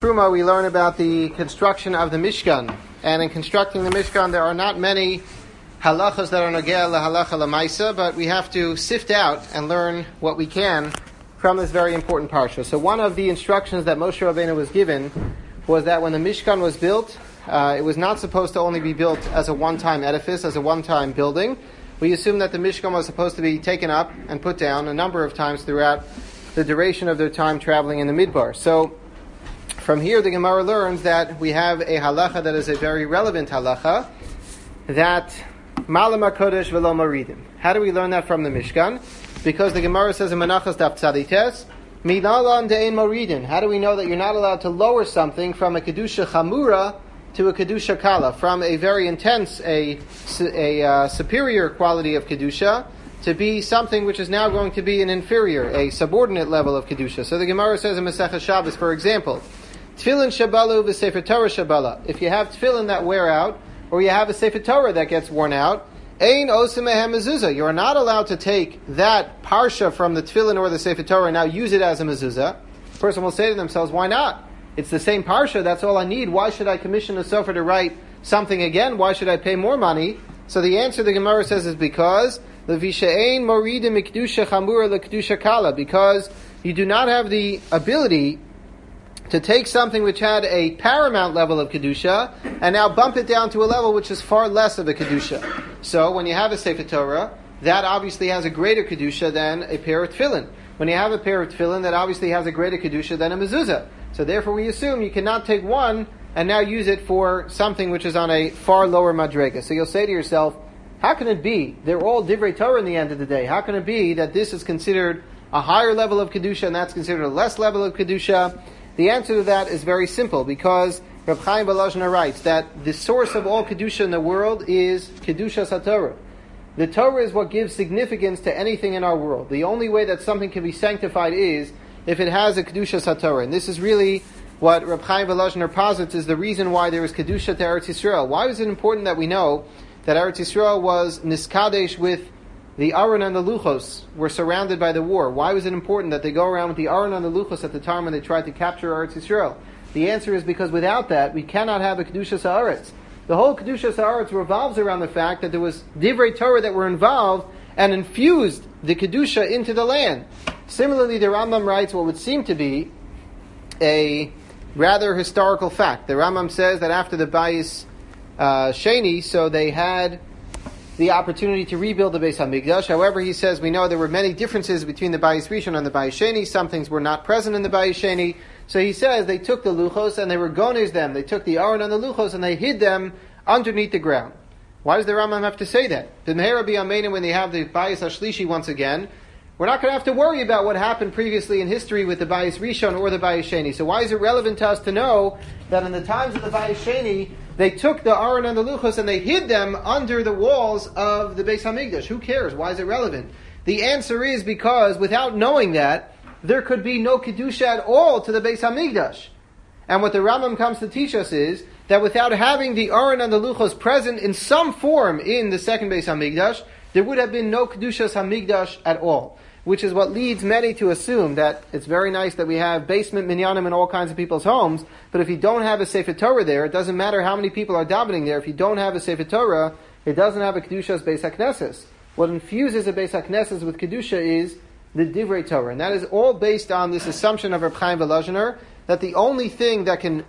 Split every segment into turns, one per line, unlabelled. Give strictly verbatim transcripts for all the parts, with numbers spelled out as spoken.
Truma, we learn about the construction of the Mishkan. And in constructing the Mishkan, there are not many halachas that are nogea lahalacha lamaisa, but we have to sift out and learn what we can from this very important parsha. So one of the instructions that Moshe Rabbeinu was given was that when the Mishkan was built, uh, it was not supposed to only be built as a one-time edifice, as a one-time building. We assume that the Mishkan was supposed to be taken up and put down a number of times throughout the duration of their time traveling in the Midbar. So from here, the Gemara learns that we have a halacha that is a very relevant halacha, that malam hakodesh v'lo maridim. How do we learn that from the Mishkan? Because the Gemara says in Menachos Daf Tzadites, minalan de'ein maridin. How do we know that you're not allowed to lower something from a kedusha chamura to a kedusha kala, from a very intense, a, a uh, superior quality of kedusha to be something which is now going to be an inferior, a subordinate level of kedusha? So the Gemara says in Masechah Shabbos, for example, tefillin shabalu v'sefer Torah shabala. If you have tefillin that wear out, or you have a sefer Torah that gets worn out, ein osim mehem mezuzah. You are not allowed to take that parsha from the tefillin or the sefer Torah and now use it as a mezuzah. A person will say to themselves, why not? It's the same parsha, that's all I need. Why should I commission a sofer to write something again? Why should I pay more money? So the answer the Gemara says is because levishaein moridim mikdusha chamura lekdusha kala, because you do not have the ability to take something which had a paramount level of Kedusha and now bump it down to a level which is far less of a Kedusha. So when you have a Sefer Torah, that obviously has a greater Kedusha than a pair of Tefillin. When you have a pair of Tefillin, that obviously has a greater Kedusha than a Mezuzah. So therefore we assume you cannot take one and now use it for something which is on a far lower Madrega. So you'll say to yourself, how can it be? They're all Divrei Torah in the end of the day. How can it be that this is considered a higher level of Kedusha and that's considered a less level of Kedusha? The answer to that is very simple, because Reb Chaim Volozhiner writes that the source of all Kedusha in the world is Kedusha HaTorah. The Torah is what gives significance to anything in our world. The only way that something can be sanctified is if it has a Kedusha HaTorah. And this is really what Reb Chaim Volozhiner posits is the reason why there is Kedusha to Eretz Yisrael. Why is it important that we know that Eretz Yisrael was niskadesh with the Aron and the Luchos were surrounded by the war? Why was it important that they go around with the Aron and the Luchos at the time when they tried to capture Eretz Yisrael? The answer is because without that, we cannot have a Kedusha Haaretz. The whole Kedusha Haaretz revolves around the fact that there was Divrei Torah that were involved and infused the Kedusha into the land. Similarly, the Rambam writes what would seem to be a rather historical fact. The Rambam says that after the Bayis uh, Sheni, so they had the opportunity to rebuild the Beis HaMikdash. However, he says we know there were many differences between the Bayis Rishon and the Bayis Sheni. Some things were not present in the Bayis Sheni. So he says they took the Luchos and they were gones them. They took the Aron and the Luchos and they hid them underneath the ground. Why does the Rambam have to say that? The Meher B'Yameinu, when they have the Bayis HaShlishi once again, we're not going to have to worry about what happened previously in history with the Bayis Rishon or the Bayis Sheni. So why is it relevant to us to know that in the times of the Bayis Sheni, they took the Aron and the Luchos and they hid them under the walls of the Beis HaMikdash? Who cares? Why is it relevant? The answer is because without knowing that, there could be no Kedusha at all to the Beis HaMikdash. And what the Rambam comes to teach us is that without having the Aron and the Luchos present in some form in the second Beis HaMikdash, there would have been no Kedushas HaMikdash at all. Which is what leads many to assume that it's very nice that we have basement minyanim in all kinds of people's homes, but if you don't have a Sefer Torah there, it doesn't matter how many people are davening there. If you don't have a Sefer Torah, it doesn't have a Kedushas Beis HaKnesses. What infuses a Beis HaKnesses with Kedusha is the Divrei Torah. And that is all based on this assumption of Reb Chaim Volozhiner, that the only thing that can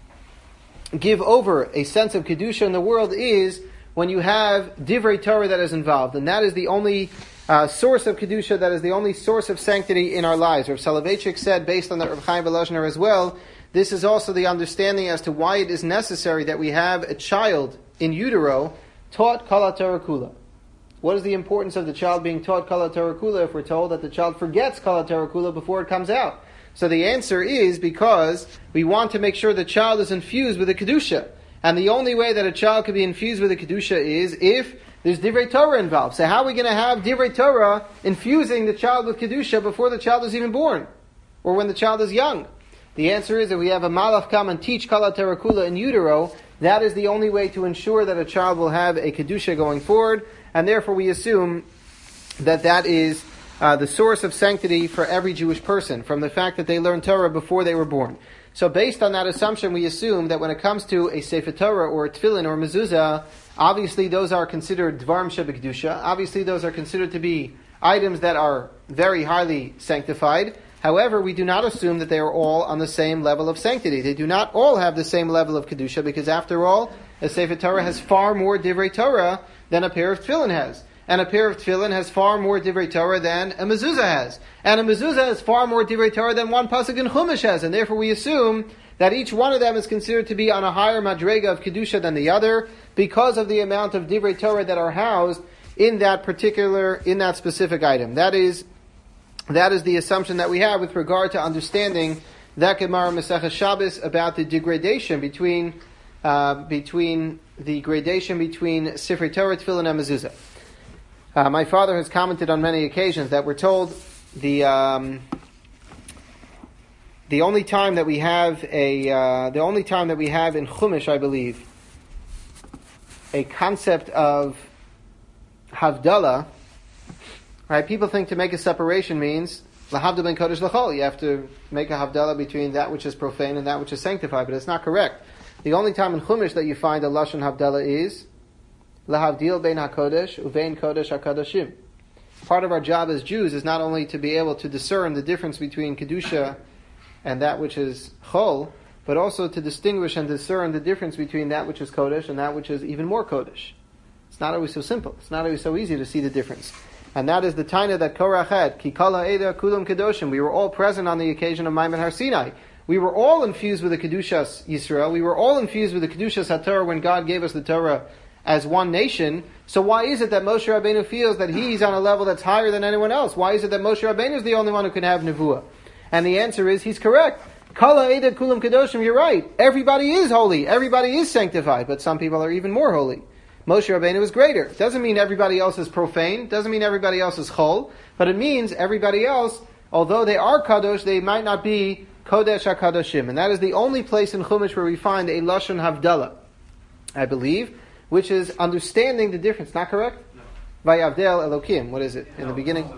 give over a sense of Kedusha in the world is when you have Divrei Torah that is involved. And that is the only Uh, source of Kedusha, that is the only source of sanctity in our lives. Rav Soloveitchik said, based on the Reb Chaim Volozhiner as well, this is also the understanding as to why it is necessary that we have a child in utero taught Kala Torah Kula. What is the importance of the child being taught Kala Torah Kula if we're told that the child forgets Kala Torah Kula before it comes out? So the answer is because we want to make sure the child is infused with the Kedusha. And the only way that a child can be infused with the Kedusha is if there's Divrei Torah involved. So how are we going to have Divrei Torah infusing the child with Kedusha before the child is even born? Or when the child is young? The answer is that we have a Malach come and teach Kala Torah Kula in utero. That is the only way to ensure that a child will have a Kedusha going forward. And therefore we assume that that is uh, the source of sanctity for every Jewish person, from the fact that they learn Torah before they were born. So based on that assumption, we assume that when it comes to a Sefer Torah or a Tefillin or mezuzah, obviously those are considered Dvarim Shebekdusha. Obviously those are considered to be items that are very highly sanctified. However, we do not assume that they are all on the same level of sanctity. They do not all have the same level of Kedusha, because after all, a Sefer Torah has far more Divrei Torah than a pair of Tefillin has. And a pair of Tefillin has far more Divrei Torah than a mezuzah has. And a mezuzah has far more Divrei Torah than one pasuk in Chumash has. And therefore we assume that each one of them is considered to be on a higher madrega of Kedusha than the other, because of the amount of Divrei Torah that are housed in that particular, in that specific item. That is, that is the assumption that we have with regard to understanding that Gemara Masechah Shabbos about the degradation between, uh, between the gradation between Sifrei Torah, Tefillin, and Mezuzah. Uh, my father has commented on many occasions that we're told the um, the only time that we have a uh, the only time that we have in Chumash, I believe, a concept of Havdalah. Right? People think to make a separation means lahavdil ben kodesh l'chol. You have to make a Havdalah between that which is profane and that which is sanctified, but it's not correct. The only time in Chumash that you find a lashon Havdalah is lahavdil bein hakodesh uvein kodesh hakadashim. Part of our job as Jews is not only to be able to discern the difference between kedusha and that which is chol, but also to distinguish and discern the difference between that which is kodesh and that which is even more kodesh. It's not always so simple. It's not always so easy to see the difference. And that is the taina that Korach had. Ki kol ha'eda kulam kedoshim. We were all present on the occasion of Maimon Har Sinai. We were all infused with the Kedushas Yisrael. We were all infused with the Kedushas HaTorah when God gave us the Torah as one nation. So why is it that Moshe Rabbeinu feels that he's on a level that's higher than anyone else? Why is it that Moshe Rabbeinu is the only one who can have Nevuah? And the answer is, he's correct. Kol ha'eda kulam kedoshim, you're right. Everybody is holy. Everybody is sanctified. But some people are even more holy. Moshe Rabbeinu is greater. Doesn't mean everybody else is profane. Doesn't mean everybody else is chol. But it means everybody else, although they are kadosh, they might not be kodesh HaKadoshim. And that is the only place in Chumash where we find a lashon havdalah, I believe, which is understanding the difference. Not correct? No. Vayavdel Elokim. What is it? In the beginning?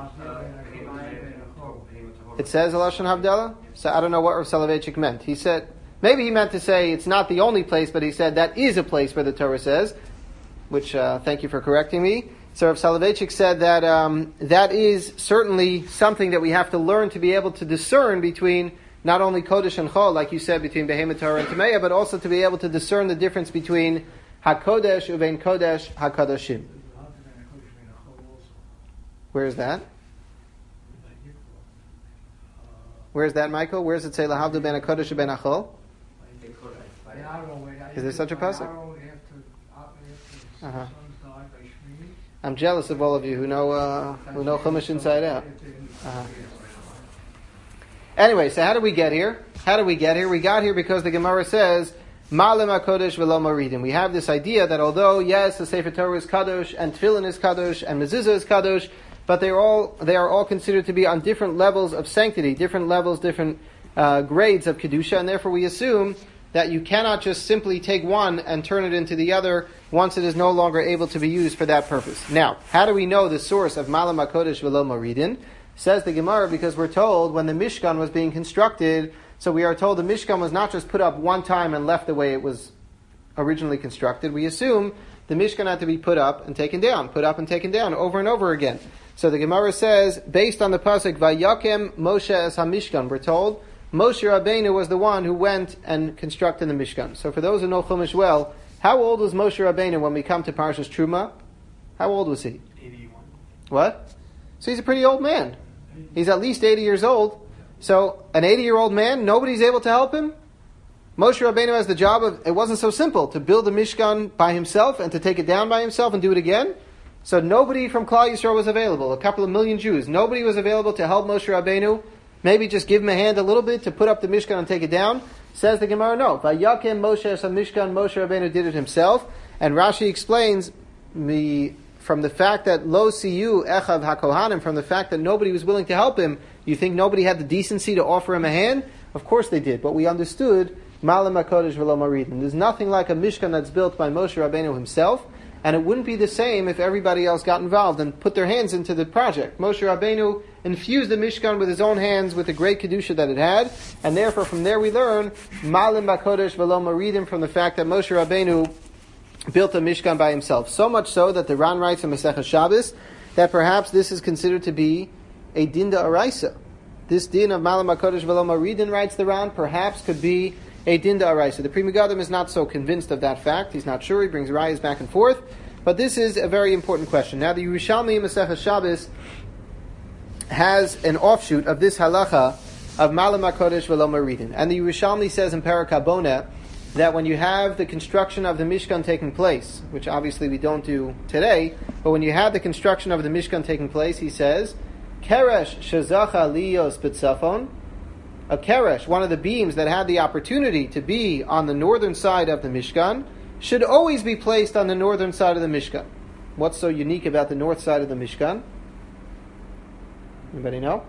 It says a lashon havdalah? So I don't know what Rav Soloveitchik meant. He said, maybe he meant to say it's not the only place, but he said that is a place where the Torah says, which, uh, thank you for correcting me. So Rav Soloveitchik said that um, that is certainly something that we have to learn to be able to discern between not only Kodesh and Chol, like you said, between Behemoth Torah and Tameya, but also to be able to discern the difference between HaKodesh uvein Kodesh HaKadoshim. Where is that? Where is that, Michael? Where does it say Lahavdu ben HaKodesh uvein HaChol? Is there such a pasuk? Uh-huh. I'm jealous of all of you who know uh, who know Chumash inside out. Uh-huh. Anyway, so how did we get here? How did we get here? We got here because the Gemara says, Ma'alem HaKodesh v'lo Maridim. We have this idea that although, yes, the Sefer Torah is Kadosh, and Tefillin is Kadosh, and Mezuzah is Kadosh, but they are all they are all considered to be on different levels of sanctity, different levels, different uh, grades of Kedusha, and therefore we assume that you cannot just simply take one and turn it into the other once it is no longer able to be used for that purpose. Now, how do we know the source of Ma'alem HaKodesh v'lo Maridin? Says the Gemara, because we're told when the Mishkan was being constructed, so we are told the Mishkan was not just put up one time and left the way it was originally constructed. We assume the Mishkan had to be put up and taken down, put up and taken down over and over again. So the Gemara says, based on the pasuk, Vayakem Moshe es HaMishkan, we're told Moshe Rabbeinu was the one who went and constructed the Mishkan. So for those who know Chumash well, how old was Moshe Rabbeinu when we come to Parshas Truma? How old was he?
eighty-one.
What? So he's a pretty old man. He's at least eighty years old. So an eighty-year-old man, nobody's able to help him? Moshe Rabbeinu has the job of, it wasn't so simple, to build the Mishkan by himself and to take it down by himself and do it again. So nobody from Klal Yisrael was available. A couple of million Jews. Nobody was available to help Moshe Rabbeinu. Maybe just give him a hand a little bit to put up the Mishkan and take it down. Says the Gemara, no. Vayakem Moshe es HaMishkan, Moshe Rabbeinu did it himself. And Rashi explains the, from the fact that Lo Siyu Echav HaKohanim, from the fact that nobody was willing to help him, you think nobody had the decency to offer him a hand? Of course they did. But we understood Ma'alem HaKodesh v'lo Maridin. There's nothing like a Mishkan that's built by Moshe Rabbeinu himself. and it wouldn't be the same if everybody else got involved and put their hands into the project. Moshe Rabbeinu infused the Mishkan with his own hands with the great Kedusha that it had, and therefore from there we learn Malim Bakodesh Velo Maridim, from the fact that Moshe Rabbeinu built a Mishkan by himself. So much so that the Ran writes in Masechah Shabbos that perhaps this is considered to be a din d'oraisa. This din of Malam HaKodesh V'lo Maridin, writes the Ran, perhaps could be a din d'oraisa. The Pri Megadim is not so convinced of that fact. He's not sure. He brings rayas back and forth. But this is a very important question. Now, the Yerushalmi Masechah Shabbos has an offshoot of this halacha of Malam HaKodesh V'lo Maridin. And the Yerushalmi says in Perek HaBoneh that when you have the construction of the Mishkan taking place, which obviously we don't do today, but when you have the construction of the Mishkan taking place, he says, Keresh shezacha liyos b'tzafon, a keresh, one of the beams that had the opportunity to be on the northern side of the Mishkan, should always be placed on the northern side of the Mishkan. What's so unique about the north side of the Mishkan? Anybody know?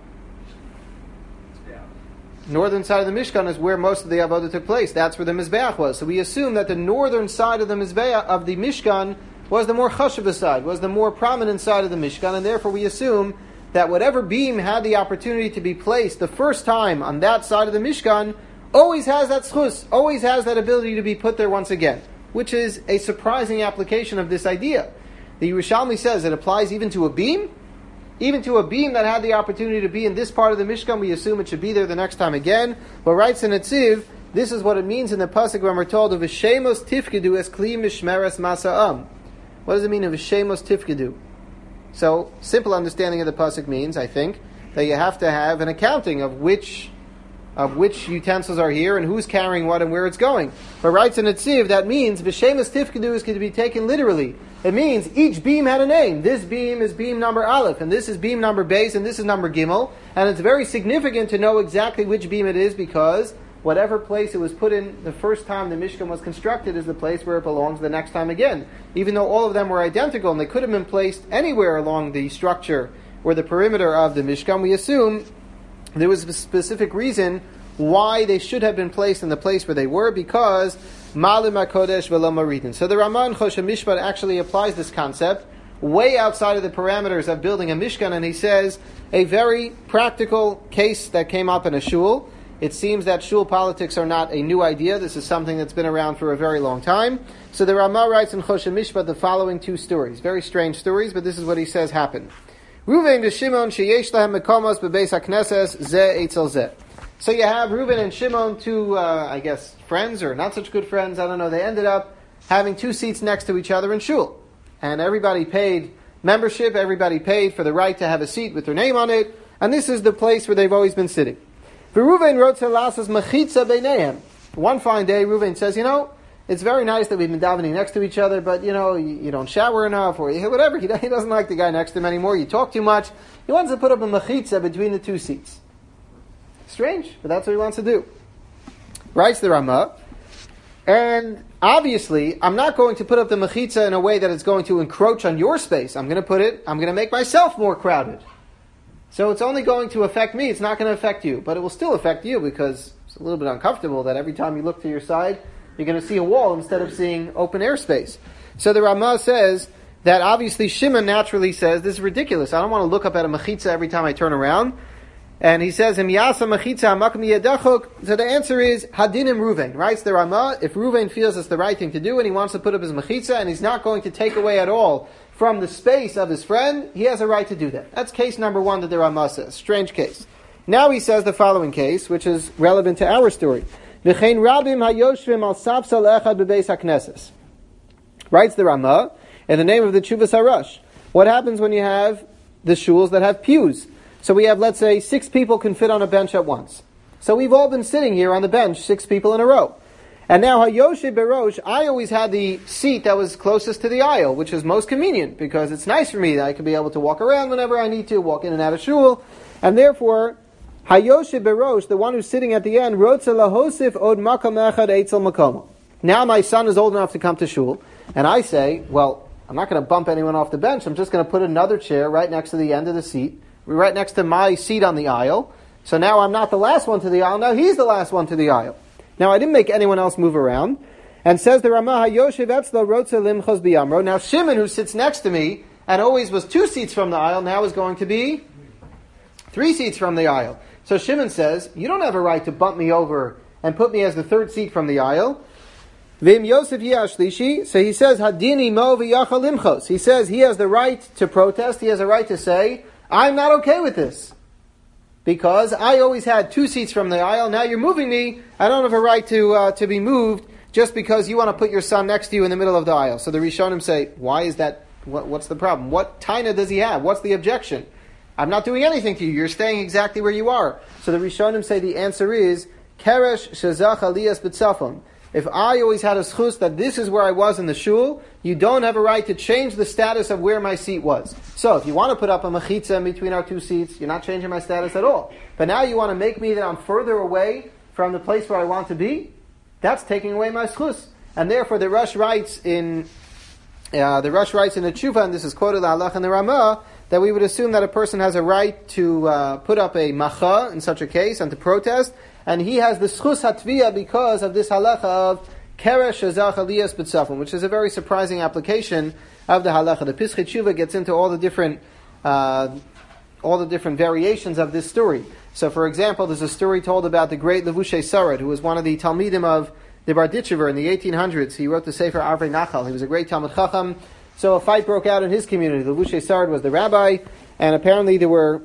Northern side of the Mishkan is where most of the avodah took place. That's where the Mizbeach was. So we assume that the northern side of the Mizbeach, of the Mishkan, was the more chashuv side, was the more prominent side of the Mishkan, and therefore we assume that whatever beam had the opportunity to be placed the first time on that side of the Mishkan always has that schus, always has that ability to be put there once again, which is a surprising application of this idea. The Yerushalmi says it applies even to a beam, even to a beam that had the opportunity to be in this part of the Mishkan. We assume it should be there the next time again. But writes in Netziv, this is what it means in the pasuk when we're told of V'shemos tifkedu es kli mishmeres masa'am. What does it mean of V'shemos tifkedu? So, simple understanding of the pasuk means, I think, that you have to have an accounting of which of which utensils are here and who's carrying what and where it's going. But writes in Netziv, that means V'shemos tifkedu is going to be taken literally. It means each beam had a name. This beam is beam number Aleph, and this is beam number Beis, and this is number Gimel. And it's very significant to know exactly which beam it is, because whatever place it was put in the first time the Mishkan was constructed is the place where it belongs the next time again. Even though all of them were identical and they could have been placed anywhere along the structure or the perimeter of the Mishkan, we assume there was a specific reason why they should have been placed in the place where they were, because Malim HaKodesh V'lo Maridin. So the Ramah in Choshen Mishpat actually applies this concept way outside of the parameters of building a Mishkan, and he says a very practical case that came up in a shul. It seems that shul politics are not a new idea. This is something that's been around for a very long time. So the Ramah writes in Choshen Mishpat the following two stories. Very strange stories, but this is what he says happened. Ruvain v'Shimon sheyesh lahem mekomos bebeis hakneses ze etzel ze. So you have Reuben and Shimon, two, uh, I guess, friends or not such good friends. I don't know. They ended up having two seats next to each other in shul. And everybody paid membership. Everybody paid for the right to have a seat with their name on it. And this is the place where they've always been sitting. Reuven wrote to Lasas mechitza beinehem. One fine day, Reuven says, you know, it's very nice that we've been davening next to each other, but, you know, you, you don't shower enough, or you, whatever. He, he doesn't like the guy next to him anymore. You talk too much. He wants to put up a mechitza between the two seats. Strange, but that's what he wants to do. Writes the Ramah. And obviously, I'm not going to put up the mechitza in a way that it's going to encroach on your space. I'm going to put it, I'm going to make myself more crowded. So it's only going to affect me, it's not going to affect you. But it will still affect you, because it's a little bit uncomfortable that every time you look to your side, you're going to see a wall instead of seeing open airspace. So the Ramah says that obviously Shimon naturally says, this is ridiculous. I don't want to look up at a mechitza every time I turn around. And he says, so the answer is, Hadinim Ruvain. Writes the Ramah, if Ruvain feels it's the right thing to do and he wants to put up his mechitza and he's not going to take away at all from the space of his friend, he has a right to do that. That's case number one that the Ramah says. Strange case. Now he says the following case, which is relevant to our story. Writes the Ramah, in the name of the Tshuvas Harash. What happens when you have the shuls that have pews? So we have, let's say, six people can fit on a bench at once. So we've all been sitting here on the bench, six people in a row. And now, Hayoshe Berosh, I always had the seat that was closest to the aisle, which is most convenient, because it's nice for me that I can be able to walk around whenever I need to, walk in and out of shul. And therefore, Hayoshe Berosh, the one who's sitting at the end, Rotze lahosif od makam echad eitzel makomo. Now my son is old enough to come to shul, and I say, well, I'm not going to bump anyone off the bench, I'm just going to put another chair right next to the end of the seat, right next to my seat on the aisle. So now I'm not the last one to the aisle, now he's the last one to the aisle. Now I didn't make anyone else move around. And says the Ramah, Yoshev Etzlo Rotze Limchos Biyamro. Now Shimon, who sits next to me, and always was two seats from the aisle, now is going to be three seats from the aisle. So Shimon says, you don't have a right to bump me over and put me as the third seat from the aisle. Vim Yosef Yashlishi, so he says, Hadini Mo V'Yachal Limchos. He says he has the right to protest, he has a right to say, I'm not okay with this. Because I always had two seats from the aisle, now you're moving me, I don't have a right to uh, to be moved just because you want to put your son next to you in the middle of the aisle. So the Rishonim say, why is that, what, what's the problem? What taina does he have? What's the objection? I'm not doing anything to you, you're staying exactly where you are. So the Rishonim say the answer is, Keresh Shezach Aliyas B'Tzafon. If I always had a schus that this is where I was in the shul, you don't have a right to change the status of where my seat was. So if you want to put up a mechitza in between our two seats, you're not changing my status at all. But now you want to make me that I'm further away from the place where I want to be, that's taking away my schus. And therefore the Rosh writes in uh, the Rosh writes in the Tshuva, and this is quoted Halach in the Ramah, that we would assume that a person has a right to uh, put up a macha in such a case and to protest, and he has the schus hatviyah because of this halacha of keresh shezach aliyas b'tzafon, which is a very surprising application of the halacha. The Pischei Tshuva gets into all the different uh, all the different variations of this story. So, for example, there's a story told about the great Levushe Sarad, who was one of the Talmidim of the Barditchever in the eighteen hundreds. He wrote the Sefer Arvei Nachal. He was a great Talmid Chacham. So a fight broke out in his community. Levushe Sarad was the rabbi, and apparently there were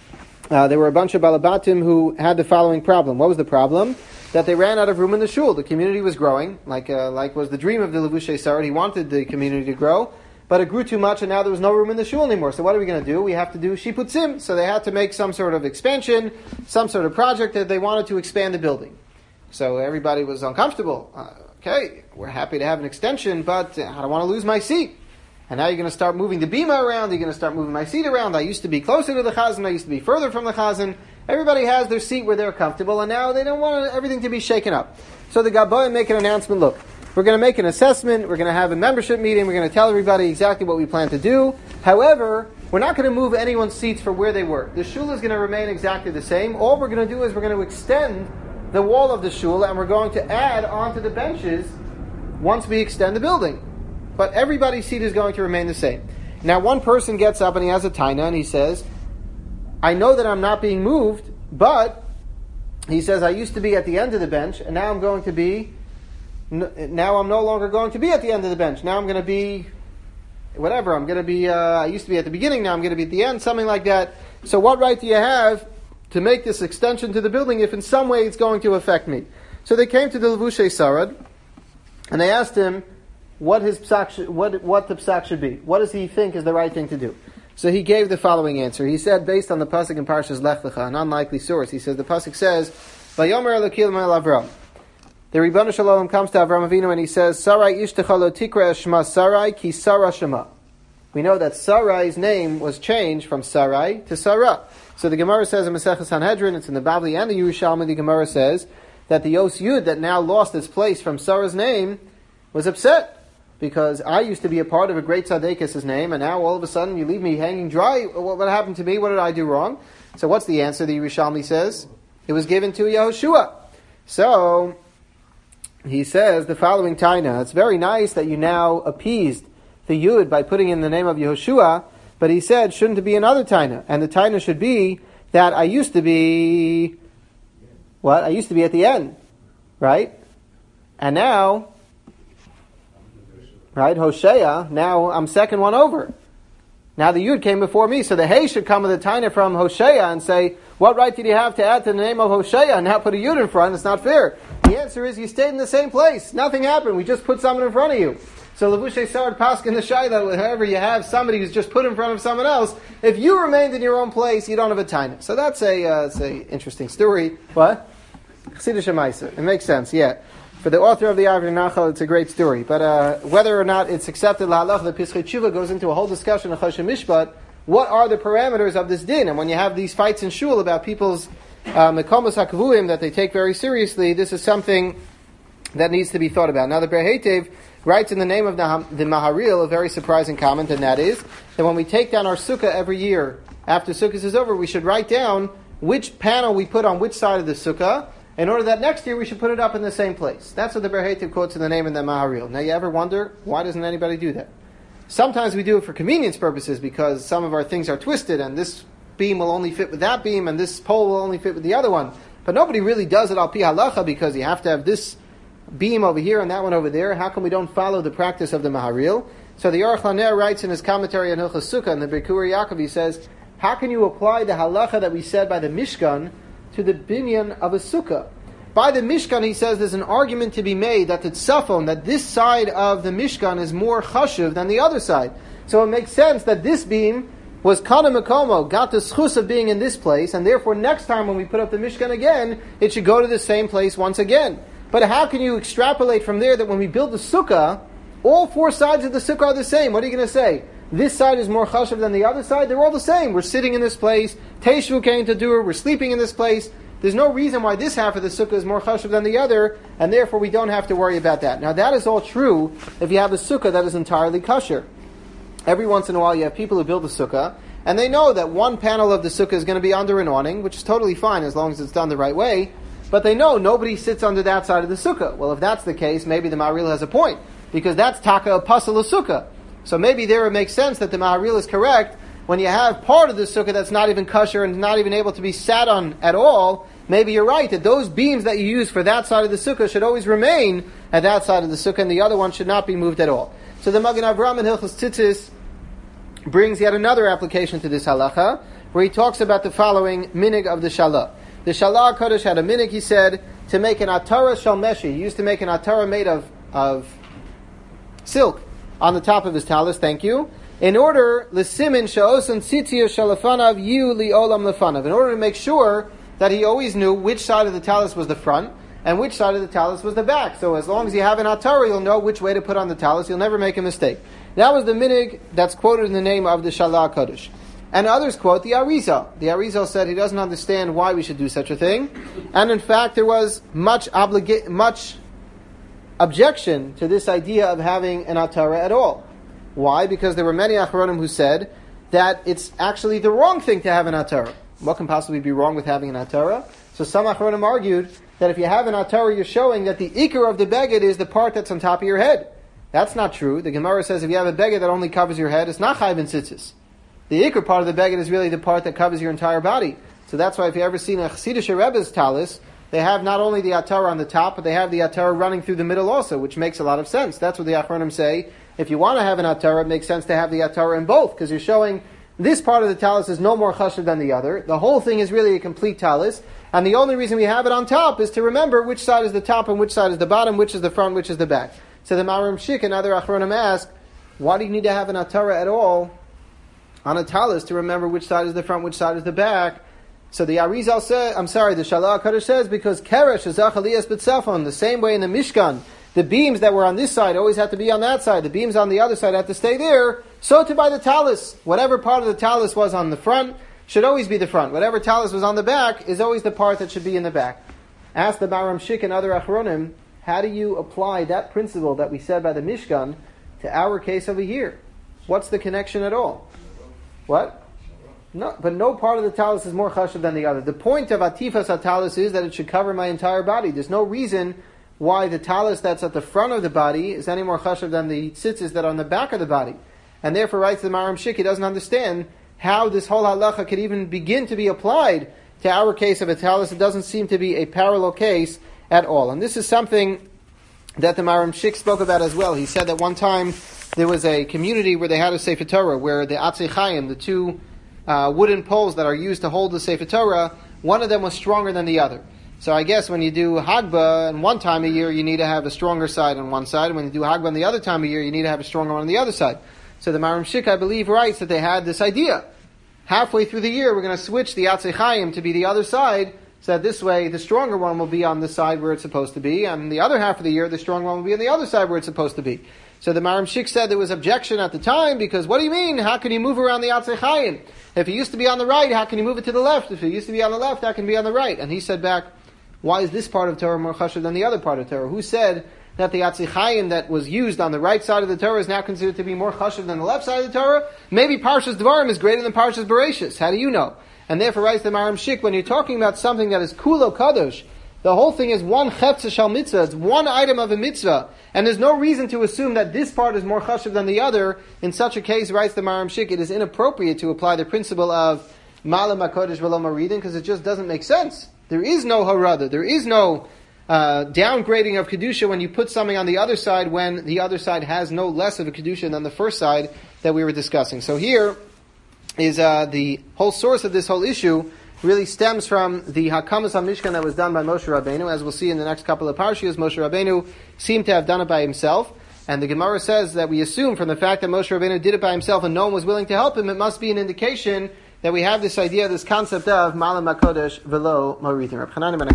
Uh, there were a bunch of Balabatim who had the following problem. What was the problem? That they ran out of room in the shul. The community was growing, like uh, like was the dream of the Levushe Sarad. He wanted the community to grow, but it grew too much, and now there was no room in the shul anymore. So what are we going to do? We have to do shiputzim. So they had to make some sort of expansion, some sort of project that they wanted to expand the building. So everybody was uncomfortable. Uh, okay, we're happy to have an extension, but I don't want to lose my seat. And now you're going to start moving the bima around, you're going to start moving my seat around. I used to be closer to the chazan, I used to be further from the chazan. Everybody has their seat where they're comfortable, and now they don't want everything to be shaken up. So the Gaboim make an announcement, look, we're going to make an assessment, we're going to have a membership meeting, we're going to tell everybody exactly what we plan to do. However, we're not going to move anyone's seats from where they were. The shul is going to remain exactly the same. All we're going to do is we're going to extend the wall of the shul, and we're going to add onto the benches once we extend the building. But everybody's seat is going to remain the same. Now one person gets up and he has a taina and he says, I know that I'm not being moved, but he says, I used to be at the end of the bench, and now I'm going to be, now I'm no longer going to be at the end of the bench. Now I'm going to be, whatever, I'm going to be, uh, I used to be at the beginning, now I'm going to be at the end, something like that. So what right do you have to make this extension to the building if in some way it's going to affect me? So they came to the Levushe Sarad, and they asked him, what his psak sh- what what the psak should be. What does he think is the right thing to do? So he gave the following answer. He said, based on the pasuk in Parshas Lech Lecha, an unlikely source, he says the pasuk says, "Vayomer Elokim el Avram." The Ribbon Shalom comes to Avram Avinu and he says, "Sarai ishtecha lo tikra Shema Sarai ki Sarah Shema." We know that Sarai's name was changed from Sarai to Sarah. So the Gemara says in Maseches Sanhedrin, it's in the Bavli and the Yerushalmi, the Gemara says that the Yos Yud that now lost its place from Sarah's name was upset. Because I used to be a part of a great tzaddikus' name, and now all of a sudden you leave me hanging dry. What, what happened to me? What did I do wrong? So what's the answer? The Yerushalmi says it was given to Yehoshua. So he says the following taina. It's very nice that you now appeased the Yud by putting in the name of Yehoshua, but he said shouldn't it be another taina? And the taina should be that I used to be what? I used to be at the end, right? And now. Right, Hosea, now I'm second one over. Now the Yud came before me, so the Hey should come with a taina from Hosea and say, what right did you have to add to the name of Hosea and now put a Yud in front? It's not fair. The answer is you stayed in the same place. Nothing happened. We just put someone in front of you. So Levushe Sarad Paskin the Shaila, whenever you have somebody who's just put in front of someone else, if you remained in your own place, you don't have a taina. So that's a, uh, it's a interesting story. What? Chassidish Maisa. It makes sense, yeah. For the author of the Arvei Nachal, it's a great story. But uh, whether or not it's accepted lahalach, the Pischei Tshuva goes into a whole discussion of Choshen Mishpat. What are the parameters of this din? And when you have these fights in shul about people's mekomos hakvuim that they take very seriously, this is something that needs to be thought about. Now the Ber Heitev writes in the name of the Maharil a very surprising comment, and that is that when we take down our sukkah every year, after sukkah is over, we should write down which panel we put on which side of the sukkah, in order that next year we should put it up in the same place. That's what the Ber Heitev quotes in the name in the Maharil. Now you ever wonder, why doesn't anybody do that? Sometimes we do it for convenience purposes because some of our things are twisted and this beam will only fit with that beam and this pole will only fit with the other one. But nobody really does it al pi halacha because you have to have this beam over here and that one over there. How come we don't follow the practice of the Maharil? So the Aruch LaNer writes in his commentary on Hilchos Sukkah in the Bikur Yaakov, he says, how can you apply the halacha that we said by the Mishkan to the binyan of a sukkah? By the Mishkan, he says, there's an argument to be made that the tzafon, that this side of the Mishkan is more chashuv than the other side. So it makes sense that this beam was kana mekomo, got the schus of being in this place, and therefore next time when we put up the Mishkan again, it should go to the same place once again. But how can you extrapolate from there that when we build the sukkah, all four sides of the sukkah are the same? What are you going to say? This side is more chashuv than the other side? They're all the same. We're sitting in this place. Teishvu came to do it. We're sleeping in this place. There's no reason why this half of the sukkah is more chashuv than the other, and therefore we don't have to worry about that. Now that is all true if you have a sukkah that is entirely kosher. Every once in a while you have people who build a sukkah, and they know that one panel of the sukkah is going to be under an awning, which is totally fine as long as it's done the right way, but they know nobody sits under that side of the sukkah. Well, if that's the case, maybe the Maharil has a point, because that's taka a pasal of sukkah. So maybe there it makes sense that the Maharil is correct. When you have part of the sukkah that's not even kosher and not even able to be sat on at all, maybe you're right that those beams that you use for that side of the sukkah should always remain at that side of the sukkah, and the other one should not be moved at all. So the Magen Avraham in Hilchos Tzitzis brings yet another application to this halacha, where he talks about the following minig of the Shalah. The Shalah HaKadosh had a minig, he said, to make an atara shal meshi. He used to make an atara made of, of silk on the top of his talus, thank you, in order, l'simin sha'osan tzitziyo shalafanav yu li'olam lefanav, in order to make sure that he always knew which side of the talus was the front and which side of the talus was the back. So as long as you have an atara, you'll know which way to put on the talus. You'll never make a mistake. That was the minig that's quoted in the name of the Shalah HaKadosh. And others quote the Arizal. The Arizal said he doesn't understand why we should do such a thing. And in fact, there was much obliga- much objection to this idea of having an atara at all. Why? Because there were many Achronim who said that it's actually the wrong thing to have an atara. What can possibly be wrong with having an atara? So some Achronim argued that if you have an atara, you're showing that the ikar of the beged is the part that's on top of your head. That's not true. The Gemara says if you have a beged that only covers your head, it's not chayv in tzitzis. The ikar part of the beged is really the part that covers your entire body. So that's why if you've ever seen a Chassidish Rebbe's talis, they have not only the atara on the top, but they have the atara running through the middle also, which makes a lot of sense. That's what the Achronim say. If you want to have an atara, it makes sense to have the atara in both, because you're showing this part of the talus is no more chashuv than the other. The whole thing is really a complete talus, and the only reason we have it on top is to remember which side is the top and which side is the bottom, which is the front, which is the back. So the Maram Shik and other Achronim ask, why do you need to have an atara at all on a talus to remember which side is the front, which side is the back? So the Arizal says, I'm sorry, the Shalah HaKadosh says, because keresh is achaliyas b'tzafon, the same way in the Mishkan, the beams that were on this side always have to be on that side. The beams on the other side have to stay there. So too by the talus. Whatever part of the talus was on the front should always be the front. Whatever talus was on the back is always the part that should be in the back. Ask the Maram Shik and other Achronim, how do you apply that principle that we said by the Mishkan to our case over here? What's the connection at all? What? No, but no part of the talus is more chashuv than the other. The point of atifas talus is that it should cover my entire body. There's no reason why the talus that's at the front of the body is any more chashuv than the tzitzis that are on the back of the body. And therefore, writes the Maram Shik, he doesn't understand how this whole halacha could even begin to be applied to our case of a talus. It doesn't seem to be a parallel case at all. And this is something that the Maram Shik spoke about as well. He said that one time there was a community where they had a Sefer Torah, where the Atzei Chaim, the two uh, wooden poles that are used to hold the Sefer Torah, one of them was stronger than the other. So I guess when you do Hagbah and one time a year, you need to have a stronger side on one side, and when you do Hagbah on the other time a year, you need to have a stronger one on the other side. So the Maram Shik, I believe, writes that they had this idea. Halfway through the year, we're going to switch the Atzei Chaim to be the other side, so that this way the stronger one will be on the side where it's supposed to be, and the other half of the year, the stronger one will be on the other side where it's supposed to be. So the Maram Shik said there was objection at the time, because what do you mean? How can you move around the Atzei Chaim? If it used to be on the right, how can you move it to the left? If it used to be on the left, how can it be on the right? And he said back, why is this part of Torah more chashuv than the other part of Torah? Who said that the Atzei Chaim that was used on the right side of the Torah is now considered to be more chashuv than the left side of the Torah? Maybe Parshas Dvarim is greater than Parshas Bereshis. How do you know? And therefore writes the Maram Shik, when you're talking about something that is kulo kadosh, The whole thing is one chetza shal mitzvah. It's one item of a mitzvah. And there's no reason to assume that this part is more chashuv than the other. In such a case, writes the Maram Shik, it is inappropriate to apply the principle of Malam HaKodesh V'lo Maridin, because it just doesn't make sense. There is no harada. There is no uh, downgrading of Kedusha when you put something on the other side when the other side has no less of a Kedusha than the first side that we were discussing. So here is uh, the whole source of this whole issue really stems from the Hakamas HaMishkan that was done by Moshe Rabbeinu. As we'll see in the next couple of parshas, Moshe Rabbeinu seemed to have done it by himself. And the Gemara says that we assume from the fact that Moshe Rabbeinu did it by himself and no one was willing to help him, it must be an indication that we have this idea, this concept of Malam HaKodesh V'lo Maridin.